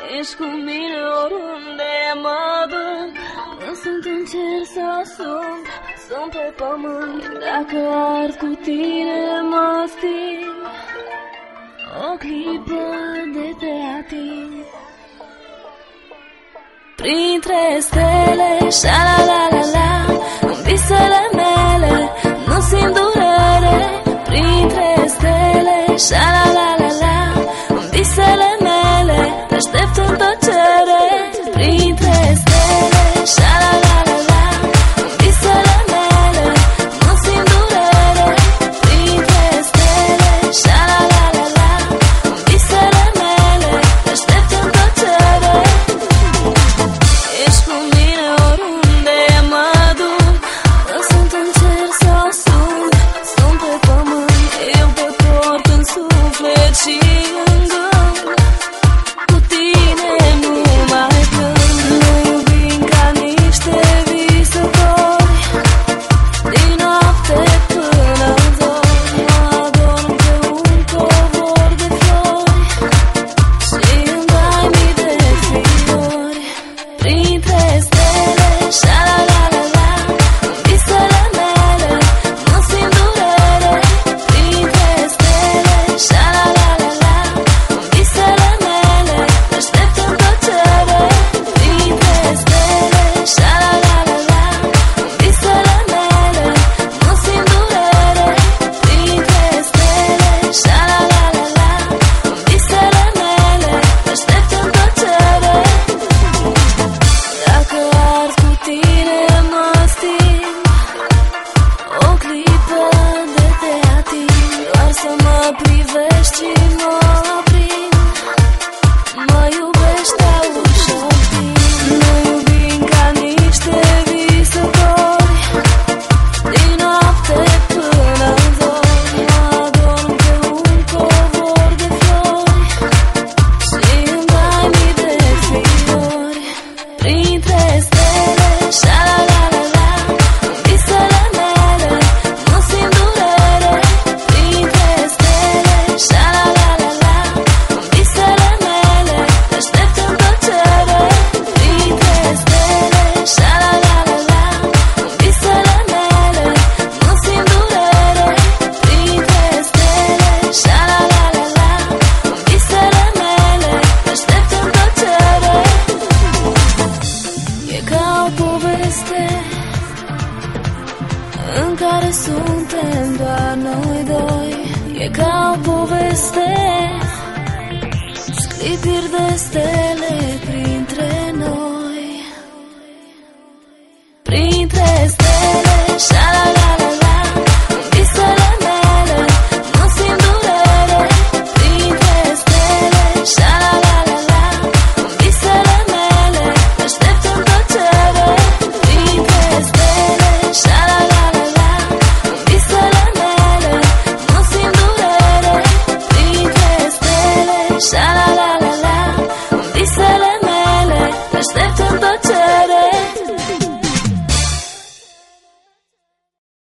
Ești cu mine oriunde mă duc, când sunt în cer sau sunt pe pământ. Dacă ard cu tine mă sting, o clipă de te ating. Printre stele, șa-la-la-la-la, în visele mele nu simt durere. Printre stele, șa-la-la-la-la, în visele mele te aștept în tăcere. Printre stele, șa-la-la-la-la, în visele mele nu simt durere. Printre stele, șa-la-la-la-la, în visele mele te aștept în tăcere. Ești cu mine oriunde mă duc, că sunt în cer sau sunt pe pământ. Eu te port în suflet și în gând, cu tine nu mai plâng. Ne iubim ca niște visători, din noapte până în zori. Mă adorm pe un covor de flori și îmi dai mii de fiori. Printre stele, șa-la-la-la-la, în visele mele nu simt durere. Printre stele, șa-la-la-la-la, în visele mele te aștept în tăcere. Printre stele, șa-la-la-la-la, în visele mele nu simt durere. Printre stele, șa-la-la-la-la, în visele mele te aștept în tăcere. Dacă ard cu tine mă sting, o clipă de te ating. Doar să mă privești și mă aprind, mă iubești ușor timp. Ne iubim ca niște visători, din noapte până în zori. Mă adorm pe un covor de flori și îmi dai mii de fiori. Printre stele, șa-la-la-la-la, în visele mele nu simt durere. Printre stele, șa-la-la-la-la, în visele mele te aștept în tăcere. Printre stele, șa-la-la-la-la, în visele mele nu simt durere. Printre stele, șa-la-la-la-la, în visele mele te aștept în tăcere. E ca o poveste în care suntem doar noi doi. E ca o poveste, sclipiri de stele